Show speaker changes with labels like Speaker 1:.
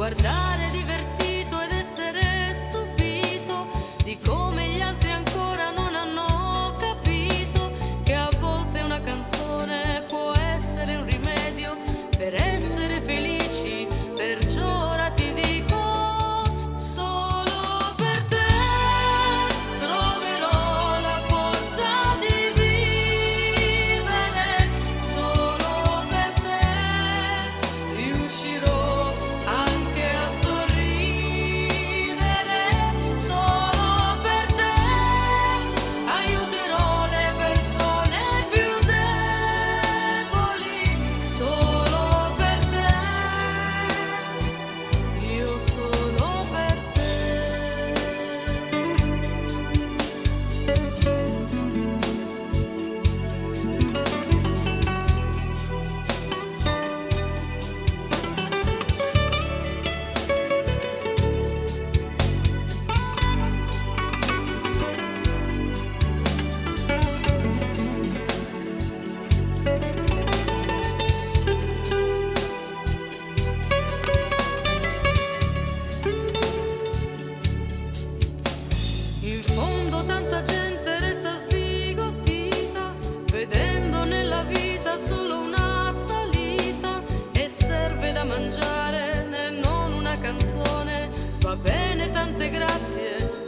Speaker 1: guardare divertito ed essere stupito di come gli altri ancora non hanno capito che a volte una canzone può essere un rimedio per essere felici. Perciò ora ti dico: solo per te troverò la forza di vivere, solo per te riuscirò anche a sorridere, solo per te aiuterò le persone più deboli, solo per te, io solo per te. In fondo tanta gente resta sbigottita, vedendo nella vita solo una salita, e serve da mangiare e non una canzone. Va bene, tante grazie,